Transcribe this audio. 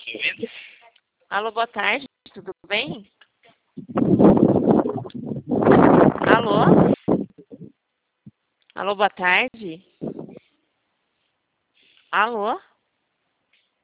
me ouvindo? Alô, boa tarde, tudo bem? Alô? Alô, boa tarde? Alô?